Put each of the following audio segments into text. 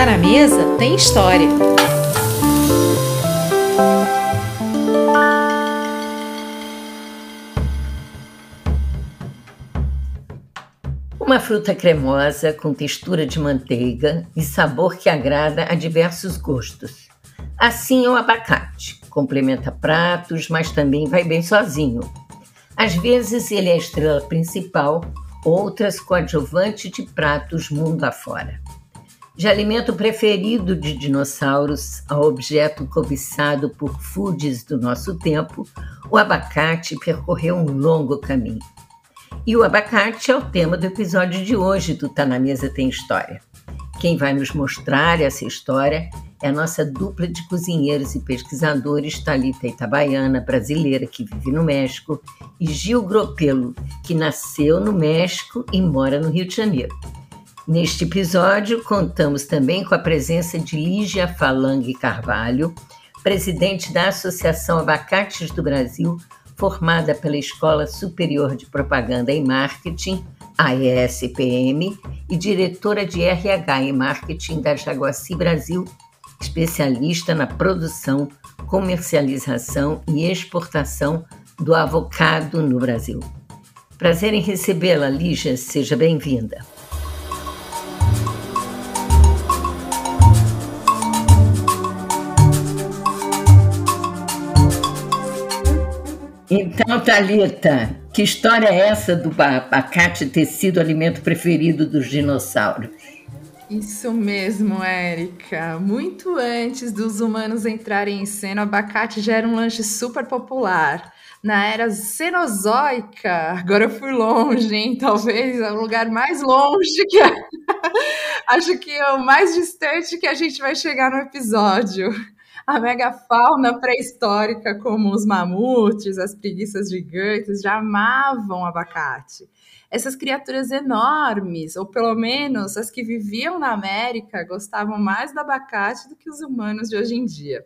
na Mesa tem história. Uma fruta cremosa com textura de manteiga e sabor que agrada a diversos gostos. Assim é o abacate. Complementa pratos, mas também vai bem sozinho. Às vezes ele é a estrela principal, outras coadjuvante de pratos mundo afora. De alimento preferido de dinossauros a objeto cobiçado por foodies do nosso tempo, o abacate percorreu um longo caminho. E o abacate é o tema do episódio de hoje do Tá na Mesa Tem História. Quem vai nos mostrar essa história é a nossa dupla de cozinheiros e pesquisadores, Thalita Itabaiana, brasileira que vive no México, e Gil Gropello, que nasceu no México e mora no Rio de Janeiro. Neste episódio, contamos também com a presença de Lígia Falangue Carvalho, presidente da Associação Abacates do Brasil, formada pela Escola Superior de Propaganda e Marketing, a ESPM, e diretora de RH e Marketing da Jaguaci Brasil, especialista na produção, comercialização e exportação do avocado no Brasil. Prazer em recebê-la, Lígia, seja bem-vinda. Então, Thalita, que história é essa do abacate ter sido o alimento preferido dos dinossauros? Isso mesmo, Érica. Muito antes dos humanos entrarem em cena, o abacate já era um lanche super popular. Na era Cenozoica, agora eu fui longe, hein? Talvez é o lugar mais longe que... Acho que é o mais distante que a gente vai chegar no episódio. A megafauna pré-histórica, como os mamutes, as preguiças gigantes, já amavam abacate. Essas criaturas enormes, ou pelo menos as que viviam na América, gostavam mais do abacate do que os humanos de hoje em dia.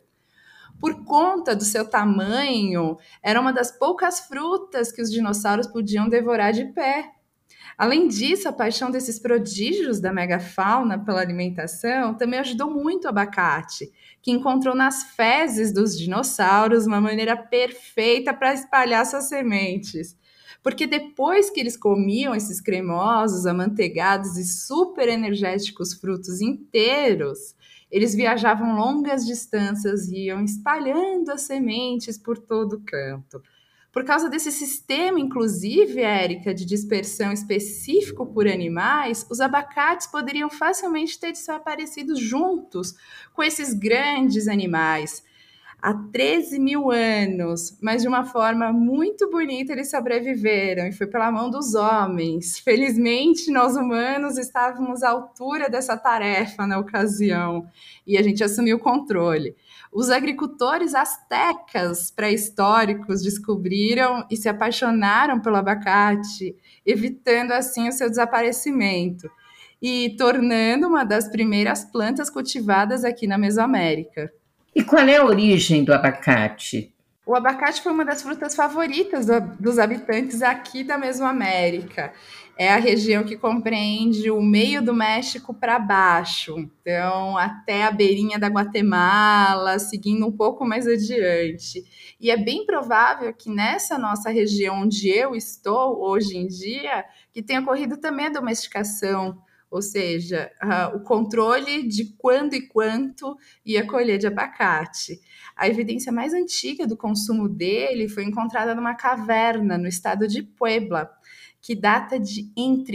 Por conta do seu tamanho, era uma das poucas frutas que os dinossauros podiam devorar de pé. Além disso, a paixão desses prodígios da megafauna pela alimentação também ajudou muito o abacate, que encontrou nas fezes dos dinossauros uma maneira perfeita para espalhar suas sementes. Porque depois que eles comiam esses cremosos, amanteigados e super energéticos frutos inteiros, eles viajavam longas distâncias e iam espalhando as sementes por todo canto. Por causa desse sistema, inclusive, Érica, de dispersão específico por animais, os abacates poderiam facilmente ter desaparecido juntos com esses grandes animais. Há 13 mil anos, mas de uma forma muito bonita eles sobreviveram e foi pela mão dos homens. Felizmente, nós humanos estávamos à altura dessa tarefa na ocasião e a gente assumiu o controle. Os agricultores astecas pré-históricos descobriram e se apaixonaram pelo abacate, evitando assim o seu desaparecimento e tornando uma das primeiras plantas cultivadas aqui na Mesoamérica. E qual é a origem do abacate? O abacate foi uma das frutas favoritas dos habitantes aqui da Mesoamérica. É a região que compreende o meio do México para baixo, então até a beirinha da Guatemala, seguindo um pouco mais adiante. E é bem provável que nessa nossa região onde eu estou hoje em dia, que tenha ocorrido também a domesticação, ou seja, o controle de quando e quanto ia colher de abacate. A evidência mais antiga do consumo dele foi encontrada numa caverna no estado de Puebla, que data de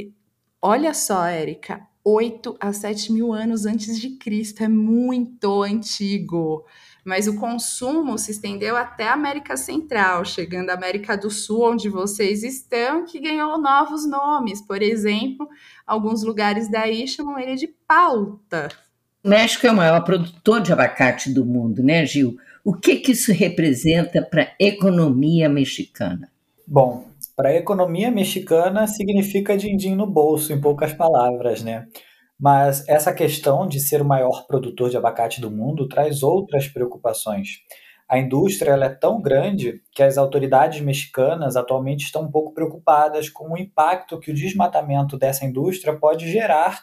olha só, Érica, 8 a 7 mil anos antes de Cristo, é muito antigo. Mas o consumo se estendeu até a América Central, chegando à América do Sul, onde vocês estão, que ganhou novos nomes. Por exemplo, alguns lugares daí chamam ele de palta. O México é o maior produtor de abacate do mundo, né, Gil? O que isso representa para a economia mexicana? Bom, para a economia mexicana significa din-din no bolso, em poucas palavras, né? Mas essa questão de ser o maior produtor de abacate do mundo traz outras preocupações. A indústria ela é tão grande que as autoridades mexicanas atualmente estão um pouco preocupadas com o impacto que o desmatamento dessa indústria pode gerar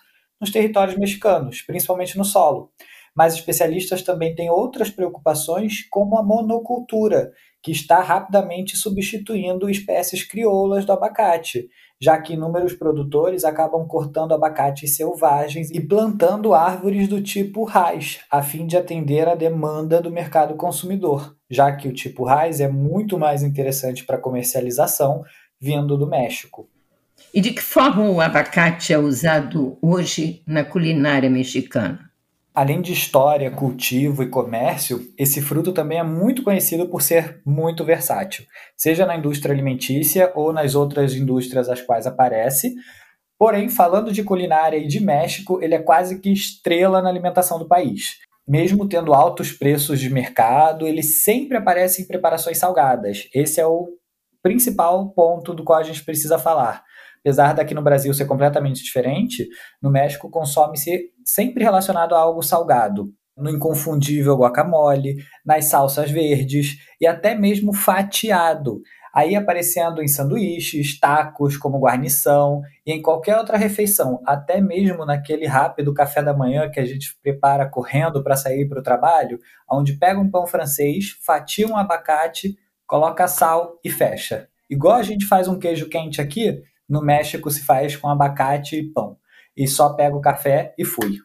nos territórios mexicanos, principalmente no solo. Mas especialistas também têm outras preocupações, como a monocultura, que está rapidamente substituindo espécies crioulas do abacate, já que inúmeros produtores acabam cortando abacates selvagens e plantando árvores do tipo raiz, a fim de atender à demanda do mercado consumidor, já que o tipo raiz é muito mais interessante para comercialização vindo do México. E de que forma o abacate é usado hoje na culinária mexicana? Além de história, cultivo e comércio, esse fruto também é muito conhecido por ser muito versátil, seja na indústria alimentícia ou nas outras indústrias às quais aparece. Porém, falando de culinária e de México, ele é quase que estrela na alimentação do país. Mesmo tendo altos preços de mercado, ele sempre aparece em preparações salgadas. Esse é o principal ponto do qual a gente precisa falar. Apesar daqui no Brasil ser completamente diferente, no México consome-se sempre relacionado a algo salgado. No inconfundível guacamole, nas salsas verdes e até mesmo fatiado. Aí aparecendo em sanduíches, tacos como guarnição e em qualquer outra refeição, até mesmo naquele rápido café da manhã que a gente prepara correndo para sair para o trabalho, onde pega um pão francês, fatia um abacate, coloca sal e fecha. Igual a gente faz um queijo quente aqui, no México se faz com abacate e pão. E só pega o café e fui.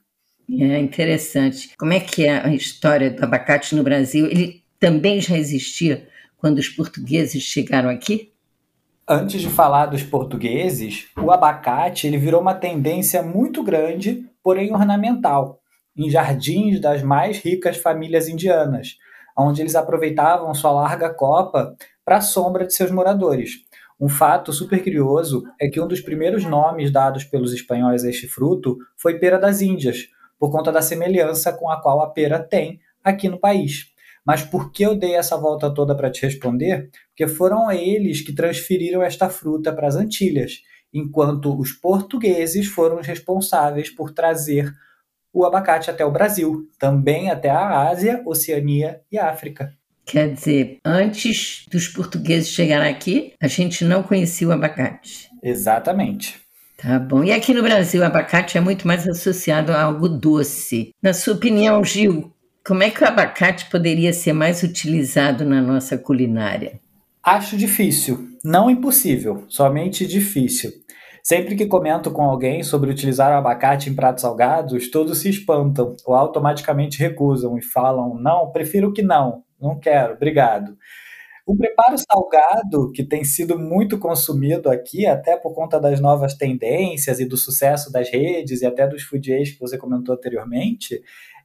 É interessante. Como é que é a história do abacate no Brasil? Ele também já existia quando os portugueses chegaram aqui? Antes de falar dos portugueses, o abacate ele virou uma tendência muito grande, porém ornamental, em jardins das mais ricas famílias indianas, onde eles aproveitavam sua larga copa para a sombra de seus moradores. Um fato super curioso é que um dos primeiros nomes dados pelos espanhóis a este fruto foi pera das Índias, por conta da semelhança com a qual a pera tem aqui no país. Mas por que eu dei essa volta toda para te responder? Porque foram eles que transferiram esta fruta para as Antilhas, enquanto os portugueses foram os responsáveis por trazer o abacate até o Brasil, também até a Ásia, Oceania e África. Quer dizer, antes dos portugueses chegarem aqui, a gente não conhecia o abacate. Exatamente. Tá bom. E aqui no Brasil, o abacate é muito mais associado a algo doce. Na sua opinião, Gil, como é que o abacate poderia ser mais utilizado na nossa culinária? Acho difícil, não impossível, somente difícil. Sempre que comento com alguém sobre utilizar o abacate em pratos salgados, todos se espantam ou automaticamente recusam e falam: não, prefiro que não quero, obrigado. O preparo salgado, que tem sido muito consumido aqui, até por conta das novas tendências e do sucesso das redes e até dos foodies que você comentou anteriormente,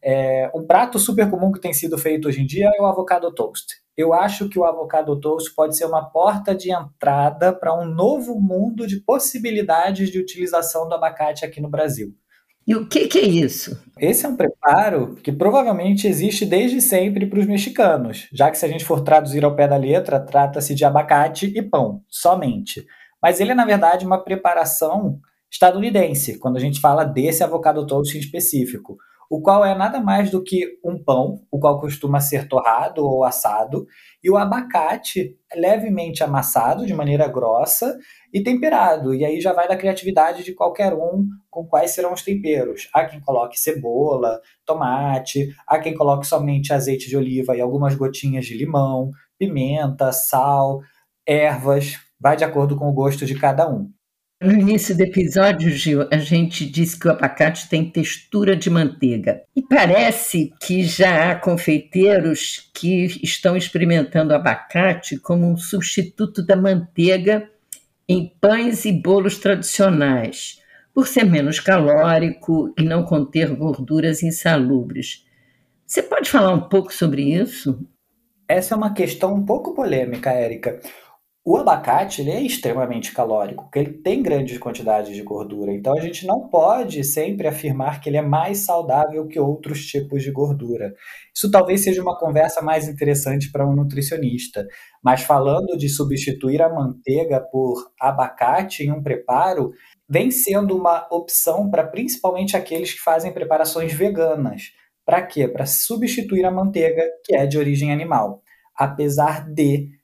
um prato super comum que tem sido feito hoje em dia é o avocado toast. Eu acho que o avocado toast pode ser uma porta de entrada para um novo mundo de possibilidades de utilização do abacate aqui no Brasil. E o que é isso? Esse é um preparo que provavelmente existe desde sempre para os mexicanos, já que se a gente for traduzir ao pé da letra, trata-se de abacate e pão, somente. Mas ele é, na verdade, uma preparação estadunidense, quando a gente fala desse avocado toast em específico, o qual é nada mais do que um pão, o qual costuma ser torrado ou assado, e o abacate levemente amassado de maneira grossa e temperado. E aí já vai da criatividade de qualquer um com quais serão os temperos. Há quem coloque cebola, tomate, há quem coloque somente azeite de oliva e algumas gotinhas de limão, pimenta, sal, ervas, vai de acordo com o gosto de cada um. No início do episódio, Gil, a gente disse que o abacate tem textura de manteiga. E parece que já há confeiteiros que estão experimentando o abacate como um substituto da manteiga em pães e bolos tradicionais, por ser menos calórico e não conter gorduras insalubres. Você pode falar um pouco sobre isso? Essa é uma questão um pouco polêmica, Érica. O abacate ele é extremamente calórico, porque ele tem grandes quantidades de gordura. Então a gente não pode sempre afirmar que ele é mais saudável que outros tipos de gordura. Isso talvez seja uma conversa mais interessante para um nutricionista. Mas falando de substituir a manteiga por abacate em um preparo, vem sendo uma opção para principalmente aqueles que fazem preparações veganas. Para quê? Para substituir a manteiga, que é de origem animal. Apesar de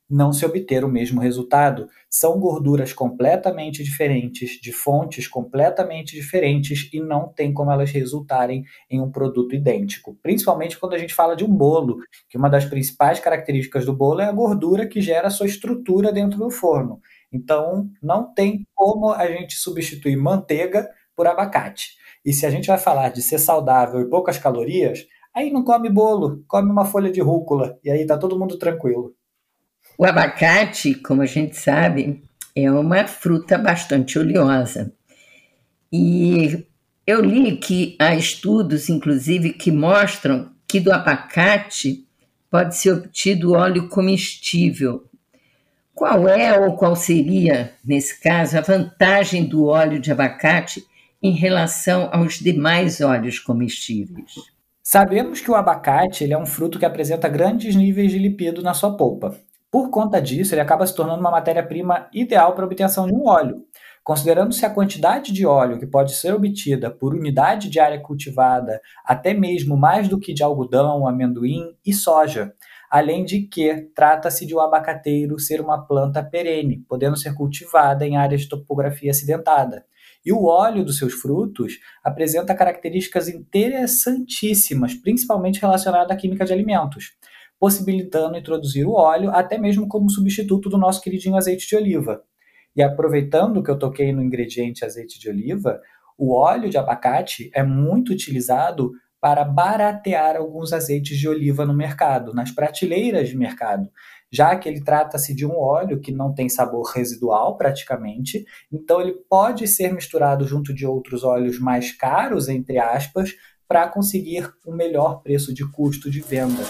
não se obter o mesmo resultado. São gorduras completamente diferentes, de fontes completamente diferentes e não tem como elas resultarem em um produto idêntico. Principalmente quando a gente fala de um bolo, que uma das principais características do bolo é a gordura que gera a sua estrutura dentro do forno. Então, não tem como a gente substituir manteiga por abacate. E se a gente vai falar de ser saudável e poucas calorias, aí não come bolo, come uma folha de rúcula e aí tá todo mundo tranquilo. O abacate, como a gente sabe, é uma fruta bastante oleosa. E eu li que há estudos, inclusive, que mostram que do abacate pode ser obtido óleo comestível. Qual é ou qual seria, nesse caso, a vantagem do óleo de abacate em relação aos demais óleos comestíveis? Sabemos que o abacate ele é um fruto que apresenta grandes níveis de lipídio na sua polpa. Por conta disso, ele acaba se tornando uma matéria-prima ideal para a obtenção de um óleo. Considerando-se a quantidade de óleo que pode ser obtida por unidade de área cultivada, até mesmo mais do que de algodão, amendoim e soja. Além de que trata-se de um abacateiro ser uma planta perene, podendo ser cultivada em áreas de topografia acidentada. E o óleo dos seus frutos apresenta características interessantíssimas, principalmente relacionadas à química de alimentos, possibilitando introduzir o óleo até mesmo como substituto do nosso queridinho azeite de oliva. E aproveitando que eu toquei no ingrediente azeite de oliva, o óleo de abacate é muito utilizado para baratear alguns azeites de oliva no mercado, nas prateleiras de mercado, já que ele trata-se de um óleo que não tem sabor residual praticamente, então ele pode ser misturado junto de outros óleos mais caros, entre aspas, para conseguir um melhor preço de custo de venda.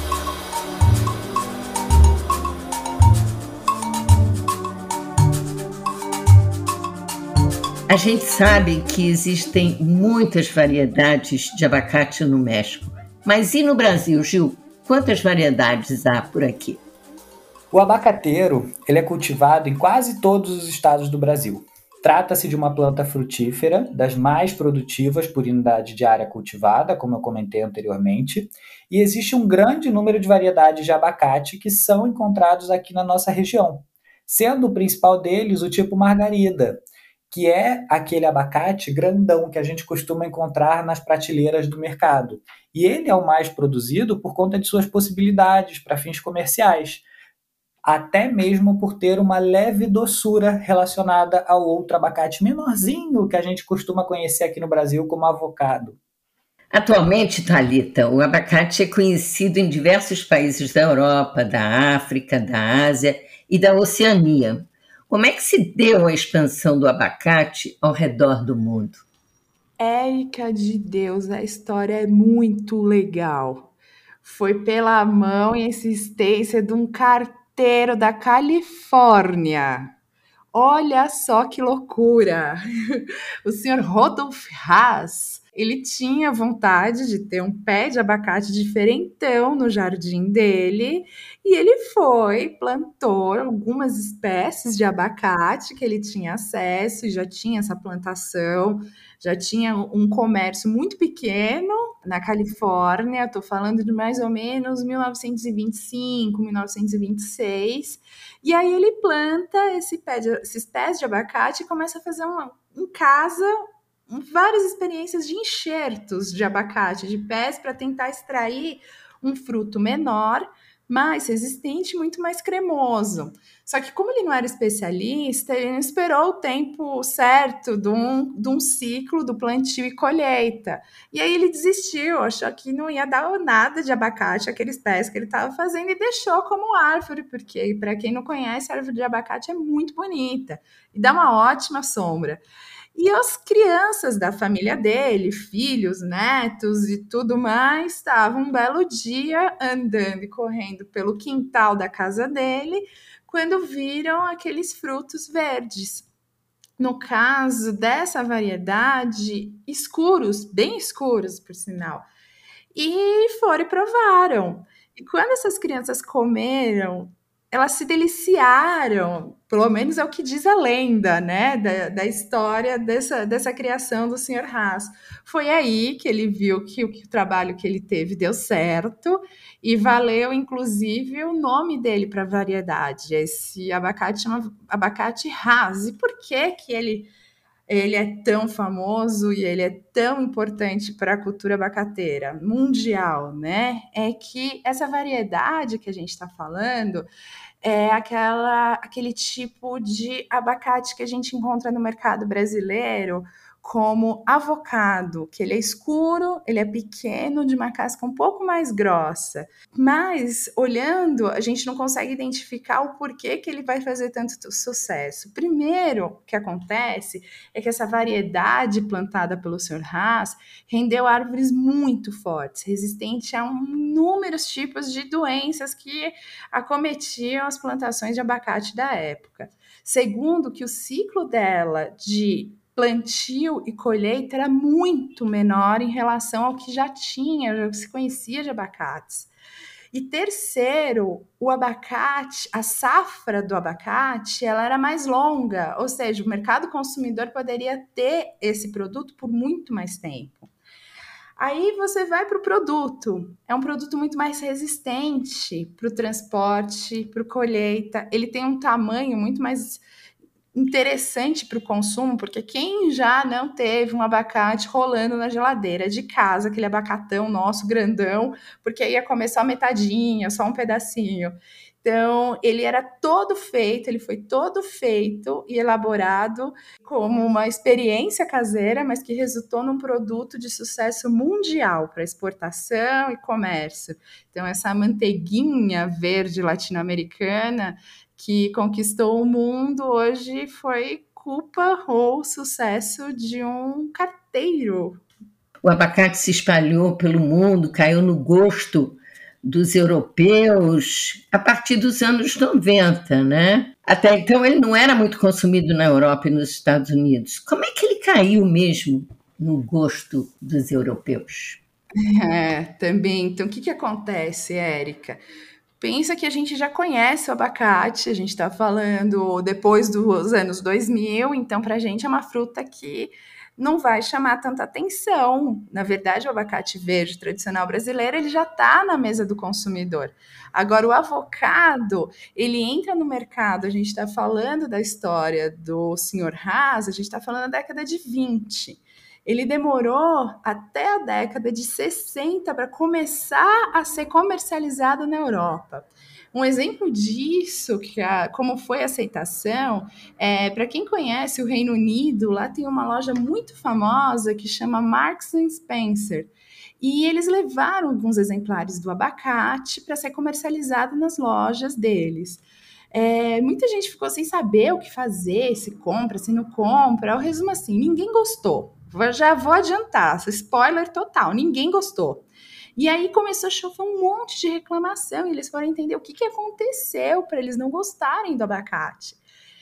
A gente sabe que existem muitas variedades de abacate no México. Mas e no Brasil, Gil? Quantas variedades há por aqui? O abacateiro ele é cultivado em quase todos os estados do Brasil. Trata-se de uma planta frutífera, das mais produtivas por unidade de área cultivada, como eu comentei anteriormente, e existe um grande número de variedades de abacate que são encontrados aqui na nossa região, sendo o principal deles o tipo margarida, que é aquele abacate grandão que a gente costuma encontrar nas prateleiras do mercado. E ele é o mais produzido por conta de suas possibilidades para fins comerciais, até mesmo por ter uma leve doçura relacionada ao outro abacate menorzinho que a gente costuma conhecer aqui no Brasil como avocado. Atualmente, Thalita, o abacate é conhecido em diversos países da Europa, da África, da Ásia e da Oceania. Como é que se deu a expansão do abacate ao redor do mundo? Érica de Deus, a história é muito legal. Foi pela mão e insistência de um carteiro da Califórnia. Olha só que loucura! O senhor Rodolph Haas, ele tinha vontade de ter um pé de abacate diferentão no jardim dele e ele foi, plantou algumas espécies de abacate que ele tinha acesso e já tinha essa plantação, já tinha um comércio muito pequeno na Califórnia, estou falando de mais ou menos 1925, 1926, e aí ele planta esses pés de abacate e começa a fazer em casa várias experiências de enxertos de abacate, de pés, para tentar extrair um fruto menor, mais resistente, muito mais cremoso. Só que como ele não era especialista, ele não esperou o tempo certo de um ciclo do plantio e colheita. E aí ele desistiu, achou que não ia dar nada de abacate, aqueles pés que ele estava fazendo, e deixou como árvore, porque, para quem não conhece, a árvore de abacate é muito bonita e dá uma ótima sombra. E as crianças da família dele, filhos, netos e tudo mais, estavam um belo dia andando e correndo pelo quintal da casa dele, quando viram aqueles frutos verdes. No caso dessa variedade, escuros, bem escuros, por sinal. E foram e provaram. E quando essas crianças comeram elas se deliciaram, pelo menos é o que diz a lenda, né, da história dessa criação do Sr. Haas. Foi aí que ele viu que o trabalho que ele teve deu certo e valeu, inclusive, o nome dele para a variedade. Esse abacate chama abacate Haas. E por que ele é tão famoso e ele é tão importante para a cultura abacateira mundial, né? É que essa variedade que a gente está falando é aquele tipo de abacate que a gente encontra no mercado brasileiro como avocado, que ele é escuro, ele é pequeno, de uma casca um pouco mais grossa. Mas, olhando, a gente não consegue identificar o porquê que ele vai fazer tanto sucesso. Primeiro, o que acontece é que essa variedade plantada pelo Sr. Haas rendeu árvores muito fortes, resistentes a inúmeros tipos de doenças que acometiam as plantações de abacate da época. Segundo, que o ciclo dela de plantio e colheita era muito menor em relação ao que já se conhecia de abacates. E terceiro, o abacate, a safra do abacate, ela era mais longa, ou seja, o mercado consumidor poderia ter esse produto por muito mais tempo. Aí você vai para o produto, é um produto muito mais resistente para o transporte, para a colheita, ele tem um tamanho muito mais interessante para o consumo, porque quem já não teve um abacate rolando na geladeira de casa, aquele abacatão nosso grandão, porque aí ia comer só metadinha, só um pedacinho. Então, ele foi todo feito e elaborado como uma experiência caseira, mas que resultou num produto de sucesso mundial para exportação e comércio. Então, essa manteiguinha verde latino-americana que conquistou o mundo hoje foi culpa ou sucesso de um carteiro. O abacate se espalhou pelo mundo, caiu no gosto dos europeus a partir dos anos 90, né? Até então ele não era muito consumido na Europa e nos Estados Unidos. Como é que ele caiu mesmo no gosto dos europeus? Também. Então, o que acontece, Érica? Pensa que a gente já conhece o abacate, a gente está falando depois dos anos 2000, então para a gente é uma fruta que não vai chamar tanta atenção. Na verdade, o abacate verde tradicional brasileiro, ele já está na mesa do consumidor. Agora, o avocado, ele entra no mercado, a gente está falando da história do Sr. Haas, a gente está falando da década de 20. Ele demorou até a década de 60 para começar a ser comercializado na Europa. Um exemplo disso, como foi a aceitação, para quem conhece o Reino Unido, lá tem uma loja muito famosa que chama Marks & Spencer. E eles levaram alguns exemplares do abacate para ser comercializado nas lojas deles. Muita gente ficou sem saber o que fazer, se compra, se não compra. O resumo assim, ninguém gostou. Já vou adiantar, spoiler total, ninguém gostou. E aí começou a chover um monte de reclamação, e eles foram entender o que aconteceu para eles não gostarem do abacate.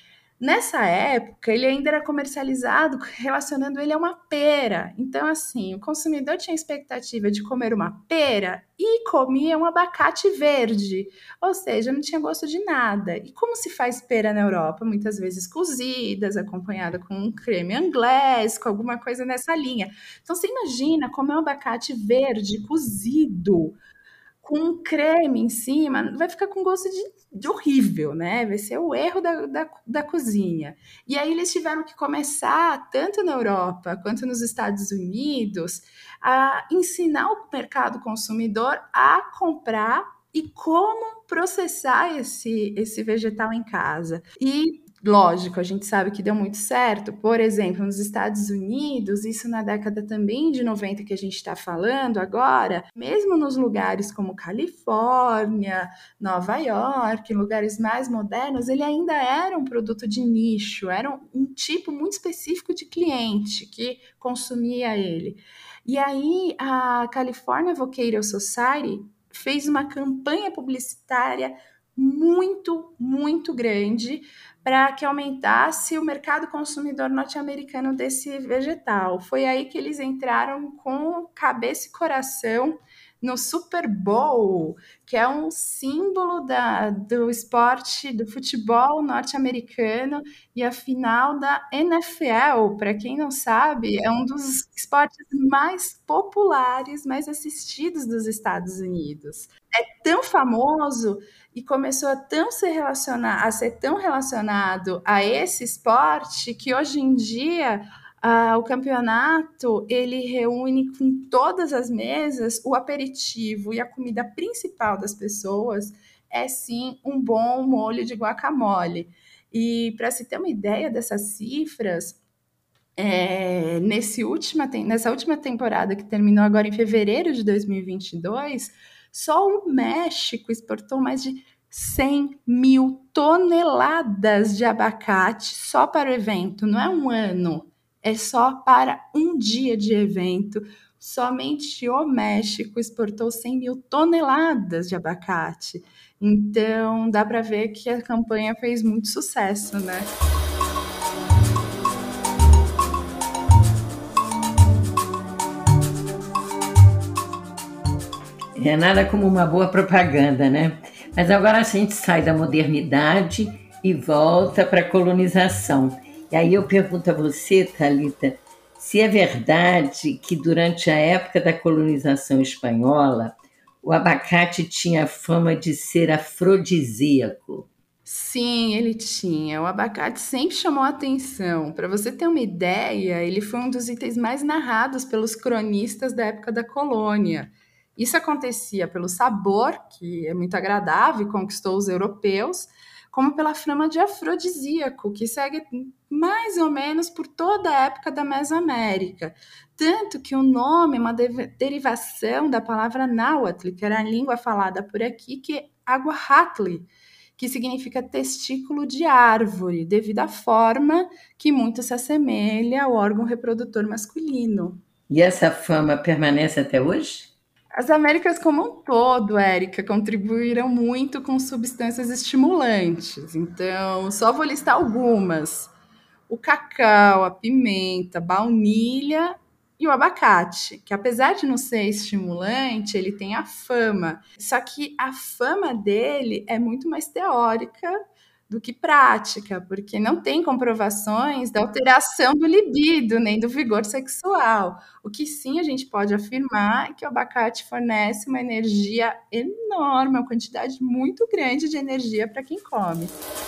Nessa época, ele ainda era comercializado relacionando ele a uma pera. Então, assim, o consumidor tinha a expectativa de comer uma pera e comia um abacate verde, ou seja, não tinha gosto de nada. E como se faz pera na Europa? Muitas vezes cozidas, acompanhada com um creme anglais, com alguma coisa nessa linha. Então, você imagina comer um abacate verde cozido, com um creme em cima, vai ficar com gosto de horrível, né? Vai ser o erro da cozinha. E aí eles tiveram que começar, tanto na Europa quanto nos Estados Unidos, a ensinar o mercado consumidor a comprar e como processar esse vegetal em casa. E lógico, a gente sabe que deu muito certo. Por exemplo, nos Estados Unidos, isso na década também de 90 que a gente está falando agora, mesmo nos lugares como Califórnia, Nova York, lugares mais modernos, ele ainda era um produto de nicho, era um tipo muito específico de cliente que consumia ele. E aí a California Avocado Society fez uma campanha publicitária muito, muito grande para que aumentasse o mercado consumidor norte-americano desse vegetal. Foi aí que eles entraram com cabeça e coração no Super Bowl, que é um símbolo do esporte, do futebol norte-americano, e a final da NFL, para quem não sabe, é um dos esportes mais populares, mais assistidos dos Estados Unidos. É tão famoso e começou a ser tão relacionado a esse esporte que hoje em dia o campeonato ele reúne com todas as mesas o aperitivo e a comida principal das pessoas é sim um bom molho de guacamole. E para se ter uma ideia dessas cifras, nessa última temporada que terminou agora em fevereiro de 2022, só o México exportou mais de 100 mil toneladas de abacate só para o evento. Não é um ano, é só para um dia de evento. Somente o México exportou 100 mil toneladas de abacate. Então, dá para ver que a campanha fez muito sucesso, né? É nada como uma boa propaganda, né? Mas agora a gente sai da modernidade e volta para a colonização. E aí eu pergunto a você, Thalita, se é verdade que durante a época da colonização espanhola, o abacate tinha a fama de ser afrodisíaco. Sim, ele tinha. O abacate sempre chamou a atenção. Para você ter uma ideia, ele foi um dos itens mais narrados pelos cronistas da época da colônia. Isso acontecia pelo sabor, que é muito agradável e conquistou os europeus, como pela fama de afrodisíaco, que segue mais ou menos por toda a época da Mesoamérica. Tanto que o nome é uma derivação da palavra náhuatl, que era a língua falada por aqui, que é aguahatli, que significa testículo de árvore, devido à forma que muito se assemelha ao órgão reprodutor masculino. E essa fama permanece até hoje? As Américas como um todo, Érica, contribuíram muito com substâncias estimulantes. Então, só vou listar algumas. O cacau, a pimenta, a baunilha e o abacate, que apesar de não ser estimulante, ele tem a fama. Só que a fama dele é muito mais teórica do que prática, porque não tem comprovações da alteração do libido, nem do vigor sexual. O que sim a gente pode afirmar é que o abacate fornece uma energia enorme, uma quantidade muito grande de energia para quem come.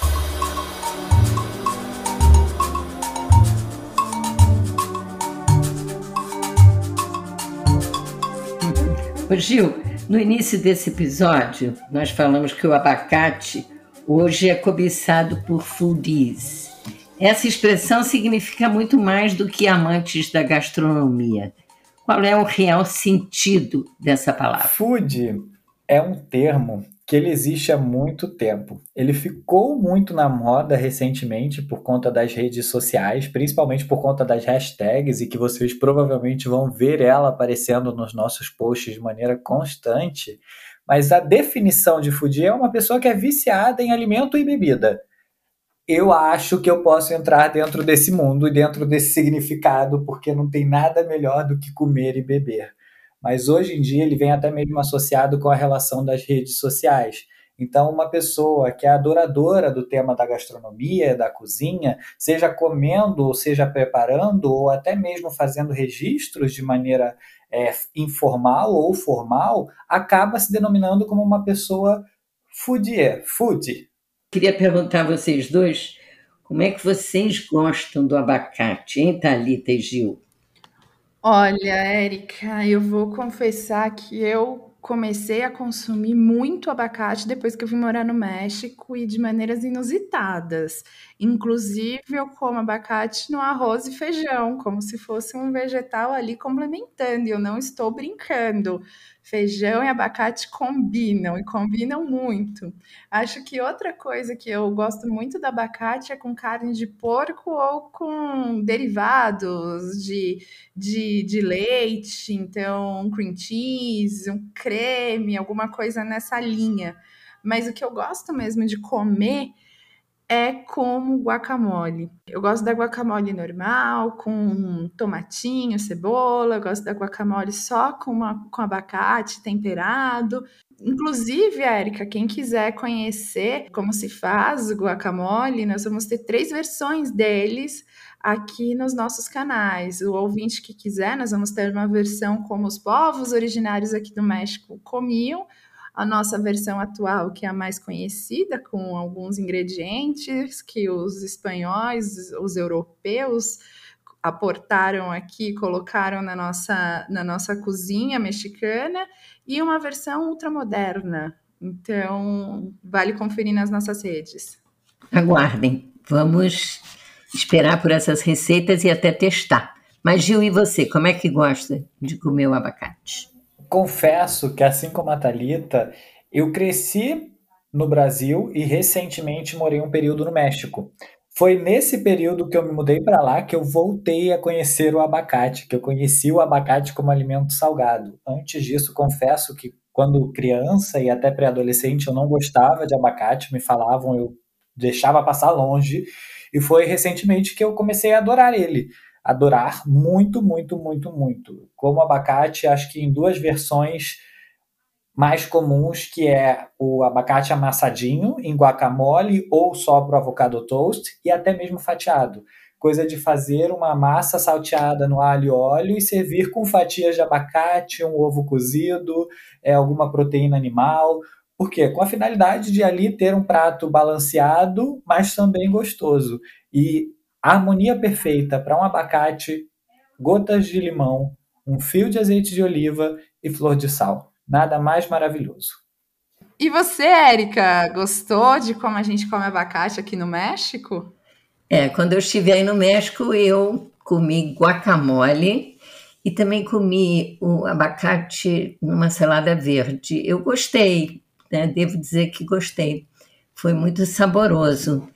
Ô Gil, no início desse episódio, nós falamos que o abacate hoje é cobiçado por foodies. Essa expressão significa muito mais do que amantes da gastronomia. Qual é o real sentido dessa palavra? Food é um termo que ele existe há muito tempo. Ele ficou muito na moda recentemente por conta das redes sociais, principalmente por conta das hashtags, e que vocês provavelmente vão ver ela aparecendo nos nossos posts de maneira constante. Mas a definição de foodie é uma pessoa que é viciada em alimento e bebida. Eu acho que eu posso entrar dentro desse mundo e dentro desse significado, porque não tem nada melhor do que comer e beber. Mas hoje em dia ele vem até mesmo associado com a relação das redes sociais. Então, uma pessoa que é adoradora do tema da gastronomia, da cozinha, seja comendo, ou seja preparando, ou até mesmo fazendo registros de maneira informal ou formal, acaba se denominando como uma pessoa foodie. Queria perguntar a vocês dois, como é que vocês gostam do abacate, hein, Thalita e Gil? Olha, Érica, eu vou confessar que eu comecei a consumir muito abacate depois que eu vim morar no México e de maneiras inusitadas. Inclusive, eu como abacate no arroz e feijão, como se fosse um vegetal ali complementando, e eu não estou brincando. Feijão e abacate combinam, e combinam muito. Acho que outra coisa que eu gosto muito do abacate é com carne de porco ou com derivados de leite, então um cream cheese, um creme, alguma coisa nessa linha. Mas o que eu gosto mesmo de comer é como guacamole. Eu gosto da guacamole normal, com tomatinho, cebola. Eu gosto da guacamole só com abacate temperado. Inclusive, Érica, quem quiser conhecer como se faz o guacamole, nós vamos ter 3 versões deles aqui nos nossos canais. O ouvinte que quiser, nós vamos ter uma versão como os povos originários aqui do México comiam, a nossa versão atual, que é a mais conhecida, com alguns ingredientes que os espanhóis, os europeus aportaram aqui, colocaram na nossa cozinha mexicana, e uma versão ultramoderna. Então, vale conferir nas nossas redes. Aguardem, vamos esperar por essas receitas e até testar. Mas, Gil, e você, como é que gosta de comer o abacate? Confesso que, assim como a Thalita, eu cresci no Brasil e recentemente morei um período no México. Foi nesse período que eu me mudei para lá que eu voltei a conhecer o abacate, que eu conheci o abacate como alimento salgado. Antes disso, confesso que quando criança e até pré-adolescente eu não gostava de abacate, me falavam, eu deixava passar longe, e foi recentemente que eu comecei a adorar ele. Adorar muito, muito, muito, muito. Como abacate, acho que em 2 versões mais comuns, que é o abacate amassadinho em guacamole ou só para o avocado toast, e até mesmo fatiado. Coisa de fazer uma massa salteada no alho e óleo e servir com fatias de abacate, um ovo cozido, alguma proteína animal. Por quê? Com a finalidade de ali ter um prato balanceado, mas também gostoso. E a harmonia perfeita para um abacate, gotas de limão, um fio de azeite de oliva e flor de sal. Nada mais maravilhoso. E você, Érica, gostou de como a gente come abacate aqui no México? Quando eu estive aí no México, eu comi guacamole e também comi o abacate numa salada verde. Eu gostei, né? Devo dizer que gostei. Foi muito saboroso.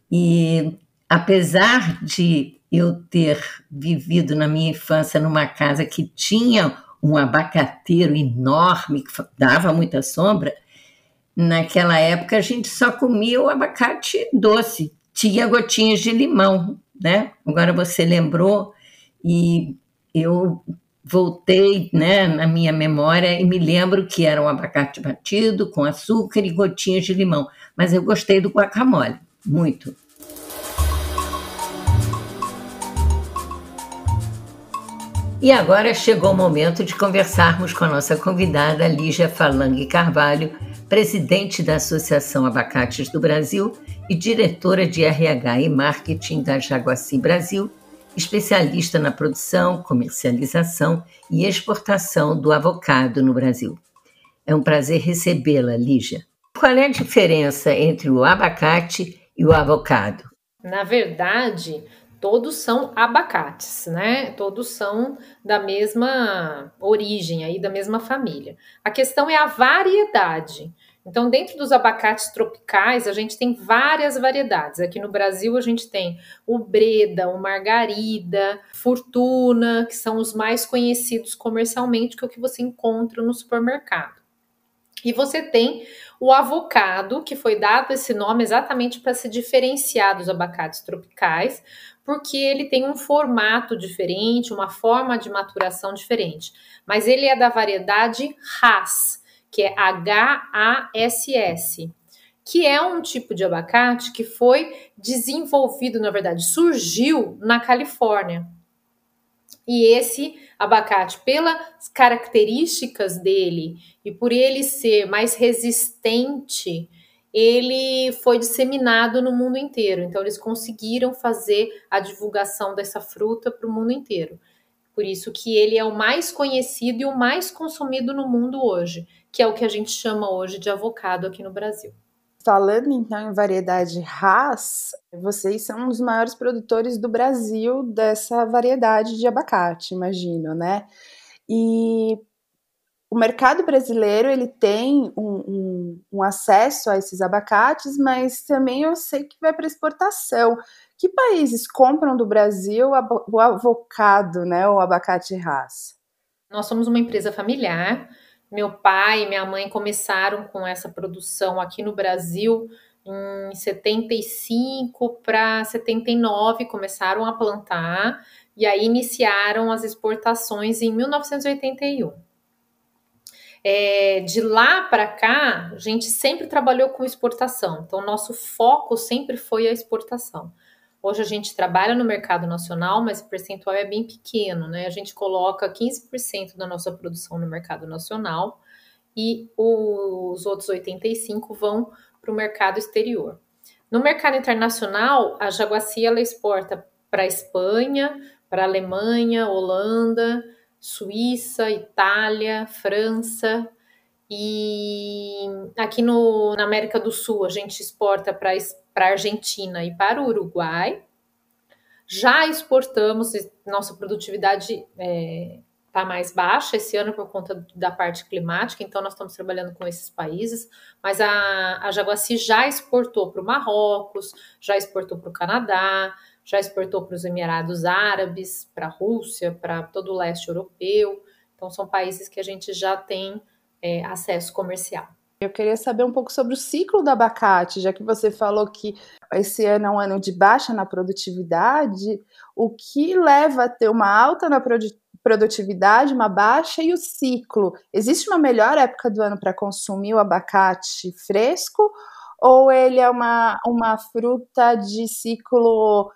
E apesar de eu ter vivido na minha infância numa casa que tinha um abacateiro enorme, que dava muita sombra, naquela época a gente só comia o abacate doce, tinha gotinhas de limão, né? Agora você lembrou e eu voltei, né, na minha memória e me lembro que era um abacate batido com açúcar e gotinhas de limão, mas eu gostei do guacamole, muito. E agora chegou o momento de conversarmos com a nossa convidada Lígia Falangue Carvalho, presidente da Associação Abacates do Brasil e diretora de RH e Marketing da Jaguaci Brasil, especialista na produção, comercialização e exportação do avocado no Brasil. É um prazer recebê-la, Lígia. Qual é a diferença entre o abacate e o avocado? Na verdade, todos são abacates, né? Todos são da mesma origem, aí, da mesma família. A questão é a variedade. Então, dentro dos abacates tropicais, a gente tem várias variedades. Aqui no Brasil, a gente tem o Breda, o Margarida, Fortuna, que são os mais conhecidos comercialmente, que é o que você encontra no supermercado. E você tem o avocado, que foi dado esse nome exatamente para se diferenciar dos abacates tropicais, porque ele tem um formato diferente, uma forma de maturação diferente. Mas ele é da variedade Hass, que é Hass, que é um tipo de abacate que foi desenvolvido, na verdade, surgiu na Califórnia. E esse abacate, pelas características dele e por ele ser mais resistente, ele foi disseminado no mundo inteiro. Então, eles conseguiram fazer a divulgação dessa fruta para o mundo inteiro. Por isso que ele é o mais conhecido e o mais consumido no mundo hoje, que é o que a gente chama hoje de avocado aqui no Brasil. Falando então em variedade Hass, vocês são os maiores produtores do Brasil dessa variedade de abacate, imagino, né? E o mercado brasileiro, ele tem um acesso a esses abacates, mas também eu sei que vai para exportação. Que países compram do Brasil o avocado, né, o abacate Hass? Nós somos uma empresa familiar. Meu pai e minha mãe começaram com essa produção aqui no Brasil em 75 para 79 começaram a plantar e aí iniciaram as exportações em 1981. De lá para cá, a gente sempre trabalhou com exportação, então nosso foco sempre foi a exportação. Hoje a gente trabalha no mercado nacional, mas o percentual é bem pequeno, né? A gente coloca 15% da nossa produção no mercado nacional e os outros 85% vão para o mercado exterior. No mercado internacional, a Jaguaci ela exporta para a Espanha, para a Alemanha, Holanda, Suíça, Itália, França, e aqui na América do Sul a gente exporta para a Argentina e para o Uruguai. Já exportamos, nossa produtividade está mais baixa esse ano por conta da parte climática, então nós estamos trabalhando com esses países, mas a Jaguaci já exportou para o Marrocos, já exportou para o Canadá, já exportou para os Emirados Árabes, para a Rússia, para todo o leste europeu, então são países que a gente já tem acesso comercial. Eu queria saber um pouco sobre o ciclo do abacate, já que você falou que esse ano é um ano de baixa na produtividade, o que leva a ter uma alta na produtividade, uma baixa e o ciclo? Existe uma melhor época do ano para consumir o abacate fresco ou ele é uma fruta de ciclo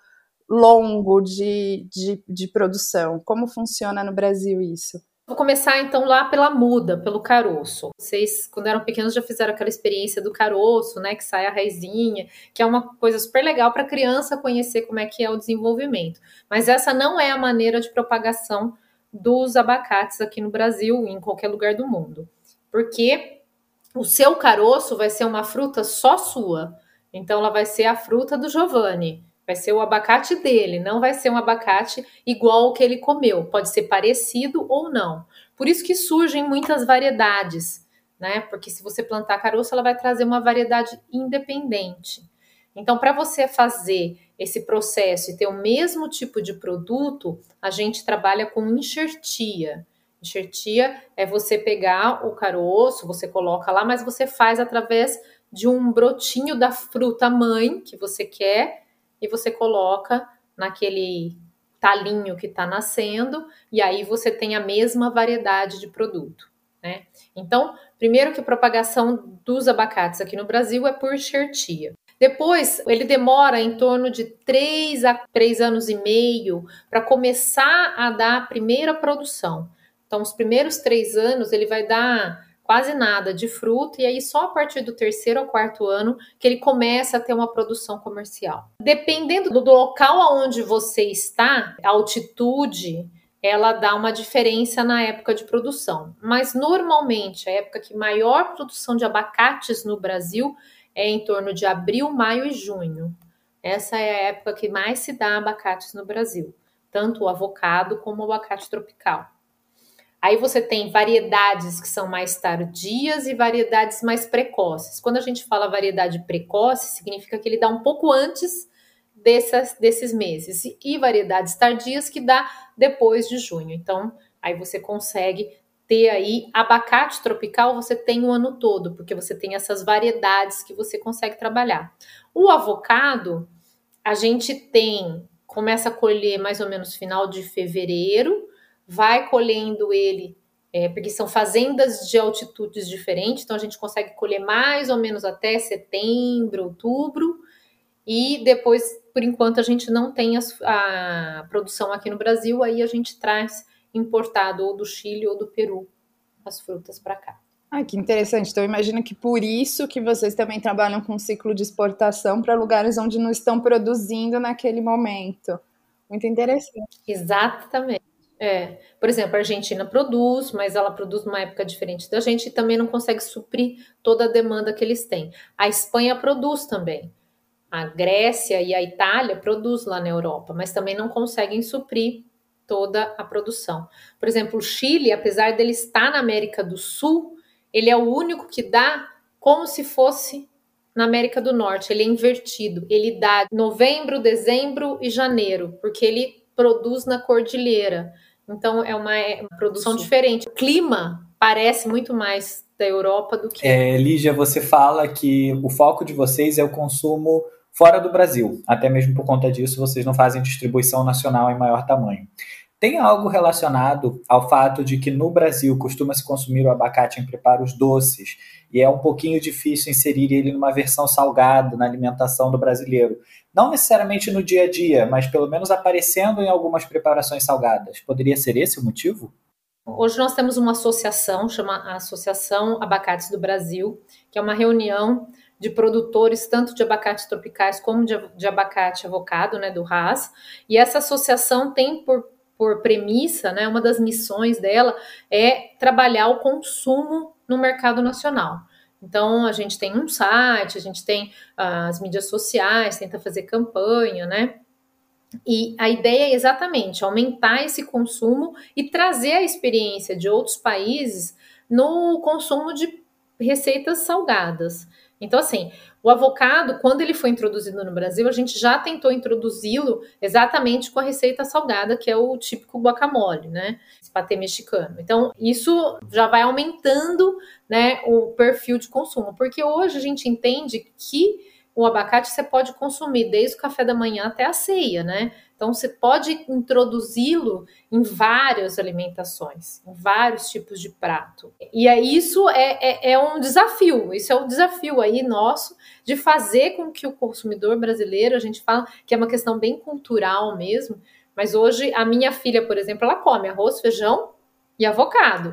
longo de produção? Como funciona no Brasil isso? Vou começar então lá pela muda, pelo caroço. Vocês, quando eram pequenos, já fizeram aquela experiência do caroço, né? Que sai a raizinha, que é uma coisa super legal para a criança conhecer como é que é o desenvolvimento. Mas essa não é a maneira de propagação dos abacates aqui no Brasil e em qualquer lugar do mundo. Porque o seu caroço vai ser uma fruta só sua. Então ela vai ser a fruta do Giovanni. Vai ser o abacate dele, não vai ser um abacate igual ao que ele comeu. Pode ser parecido ou não. Por isso que surgem muitas variedades, né? Porque se você plantar caroço, ela vai trazer uma variedade independente. Então, para você fazer esse processo e ter o mesmo tipo de produto, a gente trabalha com enxertia. Enxertia é você pegar o caroço, você coloca lá, mas você faz através de um brotinho da fruta mãe que você quer, e você coloca naquele talinho que está nascendo, e aí você tem a mesma variedade de produto, né? Então, primeiro que a propagação dos abacates aqui no Brasil é por enxertia. Depois, ele demora em torno de 3 a 3 anos e meio para começar a dar a primeira produção. Então, os primeiros 3 anos ele vai dar quase nada de fruta, e aí só a partir do 3º ou 4º ano que ele começa a ter uma produção comercial. Dependendo do local onde você está, a altitude, ela dá uma diferença na época de produção. Mas normalmente a época que maior produção de abacates no Brasil é em torno de abril, maio e junho. Essa é a época que mais se dá abacates no Brasil, tanto o avocado como o abacate tropical. Aí você tem variedades que são mais tardias e variedades mais precoces. Quando a gente fala variedade precoce, significa que ele dá um pouco antes desses meses. E variedades tardias que dá depois de junho. Então, aí você consegue ter aí abacate tropical, você tem o ano todo, porque você tem essas variedades que você consegue trabalhar. O avocado, a gente começa a colher mais ou menos final de fevereiro, vai colhendo ele, porque são fazendas de altitudes diferentes, então a gente consegue colher mais ou menos até setembro, outubro, e depois, por enquanto, a gente não tem a produção aqui no Brasil, aí a gente traz importado ou do Chile ou do Peru as frutas para cá. Ah, que interessante. Então, eu imagino que por isso que vocês também trabalham com ciclo de exportação para lugares onde não estão produzindo naquele momento. Muito interessante. Exatamente. Por exemplo, a Argentina produz, mas ela produz numa época diferente da gente e também não consegue suprir toda a demanda que eles têm. A Espanha produz também. A Grécia e a Itália produzem lá na Europa, mas também não conseguem suprir toda a produção. Por exemplo, o Chile, apesar dele estar na América do Sul, ele é o único que dá como se fosse na América do Norte. Ele é invertido. Ele dá novembro, dezembro e janeiro, porque ele produz na cordilheira. Então, é uma produção diferente. O clima parece muito mais da Europa do que... Lígia, você fala que o foco de vocês é o consumo fora do Brasil. Até mesmo por conta disso, vocês não fazem distribuição nacional em maior tamanho. Tem algo relacionado ao fato de que no Brasil costuma-se consumir o abacate em preparos doces e é um pouquinho difícil inserir ele numa versão salgada na alimentação do brasileiro? Não necessariamente no dia a dia, mas pelo menos aparecendo em algumas preparações salgadas. Poderia ser esse o motivo? Hoje nós temos uma associação, chama a Associação Abacates do Brasil, que é uma reunião de produtores tanto de abacates tropicais como de abacate avocado, né, do Hass. E essa associação tem por premissa, né, uma das missões dela é trabalhar o consumo no mercado nacional. Então, a gente tem um site, a gente tem as mídias sociais, tenta fazer campanha, né? E a ideia é exatamente aumentar esse consumo e trazer a experiência de outros países no consumo de receitas salgadas. Então, assim, o avocado, quando ele foi introduzido no Brasil, a gente já tentou introduzi-lo exatamente com a receita salgada, que é o típico guacamole, né? Esse patê mexicano. Então, isso já vai aumentando, né, o perfil de consumo, porque hoje a gente entende que o abacate você pode consumir desde o café da manhã até a ceia, né? Então, você pode introduzi-lo em várias alimentações, em vários tipos de prato. E isso é um desafio, isso é um desafio aí nosso de fazer com que o consumidor brasileiro, a gente fala que é uma questão bem cultural mesmo, mas hoje a minha filha, por exemplo, ela come arroz, feijão e avocado.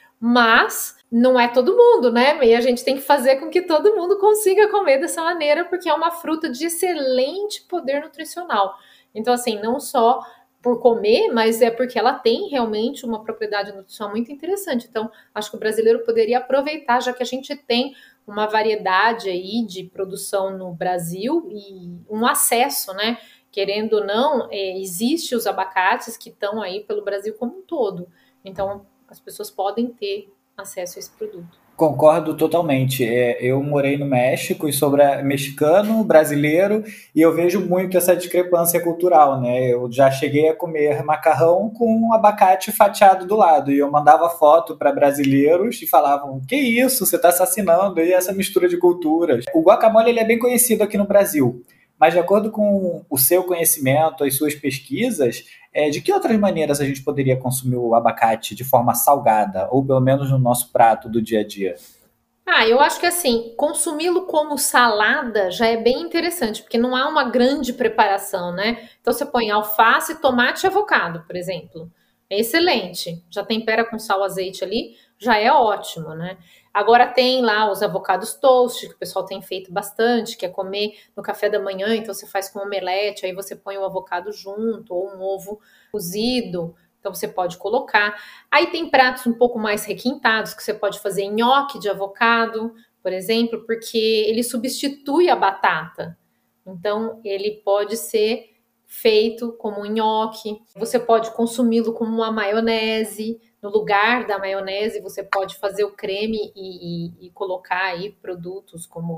Mas não é todo mundo, né? E a gente tem que fazer com que todo mundo consiga comer dessa maneira, porque é uma fruta de excelente poder nutricional. Então, assim, não só por comer, mas é porque ela tem realmente uma propriedade nutricional muito interessante. Então, acho que o brasileiro poderia aproveitar, já que a gente tem uma variedade aí de produção no Brasil e um acesso, né? Querendo ou não, existe os abacates que estão aí pelo Brasil como um todo. Então, as pessoas podem ter acesso a esse produto. Concordo totalmente. Eu morei no México e sou mexicano, brasileiro, e eu vejo muito essa discrepância cultural, né? Eu já cheguei a comer macarrão com um abacate fatiado do lado, e eu mandava foto para brasileiros e falavam, que isso, você está assassinando, e essa mistura de culturas. O guacamole ele é bem conhecido aqui no Brasil, mas de acordo com o seu conhecimento, as suas pesquisas, de que outras maneiras a gente poderia consumir o abacate de forma salgada, ou pelo menos no nosso prato do dia a dia? Eu acho que assim, consumi-lo como salada já é bem interessante, porque não há uma grande preparação, né? Então você põe alface, tomate e avocado, por exemplo. É excelente. Já tempera com sal, azeite ali, já é ótimo, né? Agora tem lá os avocados toast, que o pessoal tem feito bastante, que é comer no café da manhã, então você faz com omelete, aí você põe o avocado junto, ou um ovo cozido, então você pode colocar. Aí tem pratos um pouco mais requintados, que você pode fazer nhoque de avocado, por exemplo, porque ele substitui a batata. Então ele pode ser feito como um nhoque. Você pode consumi-lo como uma maionese. No lugar da maionese, você pode fazer o creme e colocar aí produtos como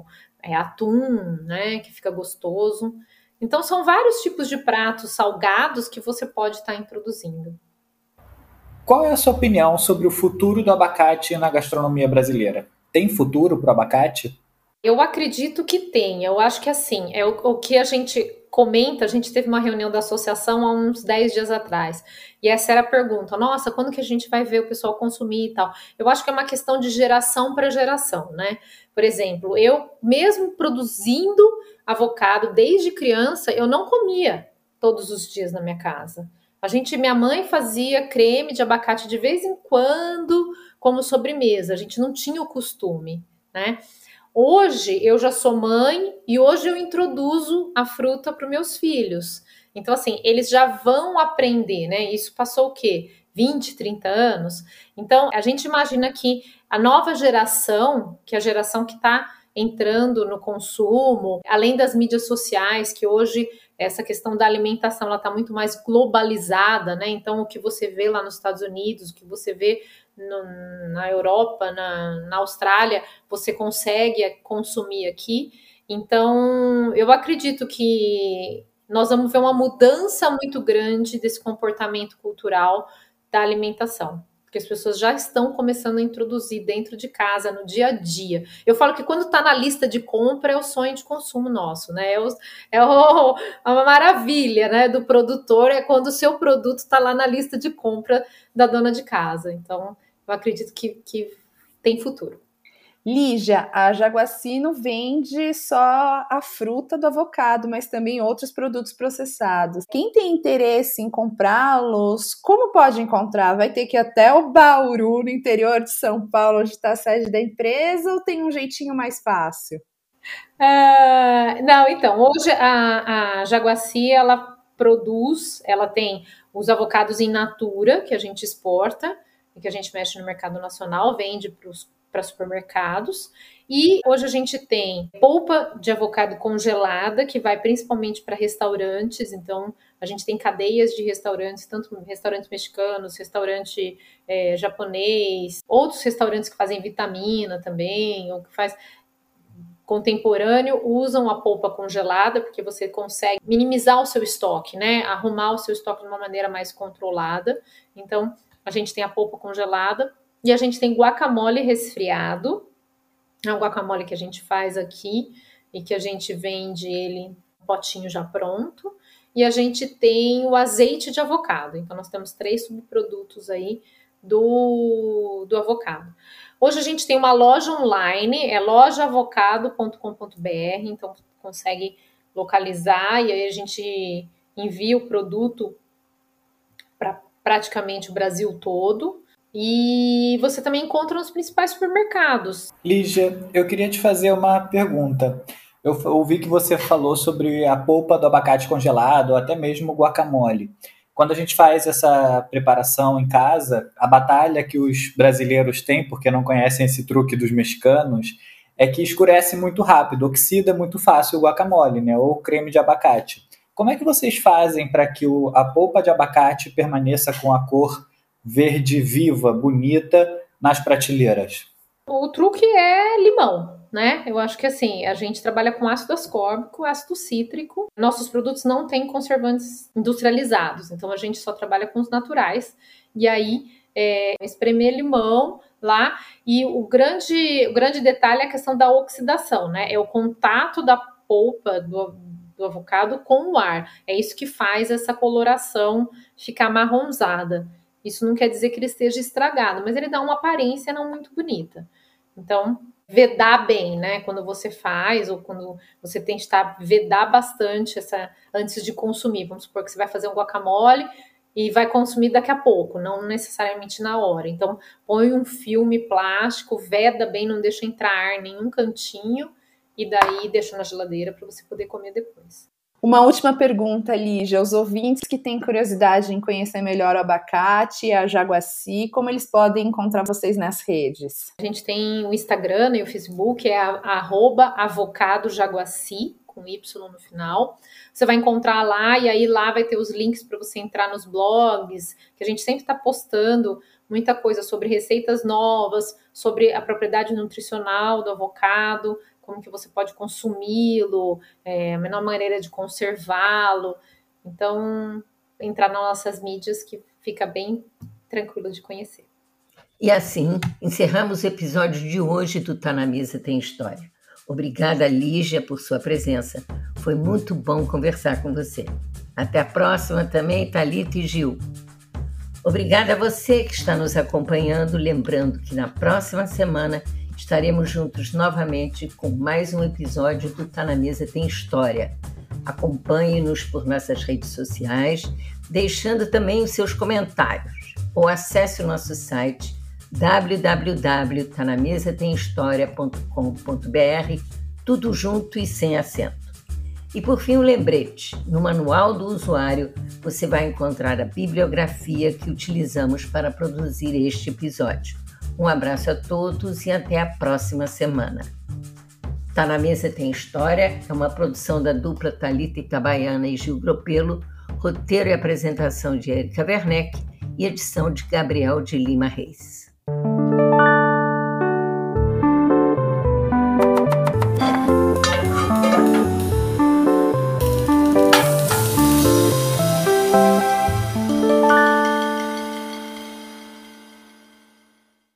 atum, né, que fica gostoso. Então, são vários tipos de pratos salgados que você pode estar introduzindo. Qual é a sua opinião sobre o futuro do abacate na gastronomia brasileira? Tem futuro para o abacate? Eu acredito que tem. Eu acho que assim, é o que a gente comenta. A gente teve uma reunião da associação há uns 10 dias atrás. E essa era a pergunta. Nossa, quando que a gente vai ver o pessoal consumir e tal? Eu acho que é uma questão de geração para geração, né? Por exemplo, eu mesmo produzindo avocado desde criança, eu não comia todos os dias na minha casa. Minha mãe fazia creme de abacate de vez em quando como sobremesa. A gente não tinha o costume, né? Hoje eu já sou mãe e hoje eu introduzo a fruta para os meus filhos. Então, assim, eles já vão aprender, né? Isso passou o quê? 20, 30 anos? Então, a gente imagina que a nova geração, que é a geração que está entrando no consumo, além das mídias sociais, que hoje essa questão da alimentação ela está muito mais globalizada, né? Então, o que você vê lá nos Estados Unidos, o que você vê na Europa, na Austrália, você consegue consumir aqui. Então, eu acredito que nós vamos ver uma mudança muito grande desse comportamento cultural da alimentação. porque as pessoas já estão começando a introduzir dentro de casa, no dia a dia. Eu falo que quando está na lista de compra é o sonho de consumo nosso, né? É uma maravilha, né, do produtor, é quando o seu produto está lá na lista de compra da dona de casa. Então, eu acredito que tem futuro. Lígia, a Jaguaci não vende só a fruta do avocado, mas também outros produtos processados. Quem tem interesse em comprá-los, como pode encontrar? Vai ter que ir até o Bauru, no interior de São Paulo, onde está a sede da empresa, ou tem um jeitinho mais fácil? Não, então, hoje a Jaguaci, ela tem os avocados in natura, que a gente exporta, e que a gente mexe no mercado nacional, vende para supermercados. E hoje a gente tem polpa de avocado congelada, que vai principalmente para restaurantes. Então, a gente tem cadeias de restaurantes, tanto restaurantes mexicanos, restaurante japonês, outros restaurantes que fazem vitamina também, ou que faz contemporâneo, usam a polpa congelada, porque você consegue minimizar o seu estoque, né? Arrumar o seu estoque de uma maneira mais controlada. Então, a gente tem a polpa congelada e a gente tem guacamole resfriado. É um guacamole que a gente faz aqui e que a gente vende ele um potinho já pronto. E a gente tem o azeite de avocado. Então, nós temos 3 subprodutos aí do avocado. Hoje a gente tem uma loja online, é lojaavocado.com.br, então consegue localizar e aí a gente envia o produto para praticamente o Brasil todo. E você também encontra nos principais supermercados. Lígia, eu queria te fazer uma pergunta. Eu ouvi que você falou sobre a polpa do abacate congelado, ou até mesmo o guacamole. Quando a gente faz essa preparação em casa, a batalha que os brasileiros têm, porque não conhecem esse truque dos mexicanos, é que escurece muito rápido, oxida muito fácil o guacamole, né? Ou o creme de abacate. Como é que vocês fazem para que a polpa de abacate permaneça com a cor verde viva, bonita, nas prateleiras? O truque é limão, né? Eu acho que assim, a gente trabalha com ácido ascórbico, ácido cítrico. Nossos produtos não têm conservantes industrializados, então a gente só trabalha com os naturais. E aí, espremer limão lá. E o grande detalhe é a questão da oxidação, né? É o contato da polpa do avocado com o ar. É isso que faz essa coloração ficar marronzada. Isso não quer dizer que ele esteja estragado, mas ele dá uma aparência não muito bonita. Então, vedar bem, né? Quando você faz, ou quando você tentar vedar bastante antes de consumir. Vamos supor que você vai fazer um guacamole e vai consumir daqui a pouco, não necessariamente na hora. Então, põe um filme plástico, veda bem, não deixa entrar ar em nenhum cantinho, e daí deixa na geladeira para você poder comer depois. Uma última pergunta, Lígia. Os ouvintes que têm curiosidade em conhecer melhor o abacate e a Jaguaci, como eles podem encontrar vocês nas redes? A gente tem o Instagram e o Facebook, é @avocadojaguaci, com Y no final. Você vai encontrar lá, e aí lá vai ter os links para você entrar nos blogs, que a gente sempre está postando muita coisa sobre receitas novas, sobre a propriedade nutricional do avocado, como que você pode consumi-lo, a melhor maneira de conservá-lo. Então, entrar nas nossas mídias que fica bem tranquilo de conhecer. E assim, encerramos o episódio de hoje do Tá na Mesa Tem História. Obrigada, Lígia, por sua presença. Foi muito bom conversar com você. Até a próxima também, Thalita e Gil. Obrigada a você que está nos acompanhando, lembrando que na próxima semana estaremos juntos novamente com mais um episódio do Tá na Mesa Tem História. Acompanhe-nos por nossas redes sociais, deixando também os seus comentários, ou acesse o nosso site www.tanamesatemhistoria.com.br, tudo junto e sem acento. E por fim, um lembrete: no Manual do Usuário você vai encontrar a bibliografia que utilizamos para produzir este episódio. Um abraço a todos e até a próxima semana. Tá na Mesa Tem História é uma produção da dupla Thalita Itabaiana e Gil Gropello, roteiro e apresentação de Érica Werneck e edição de Gabriel de Lima Reis.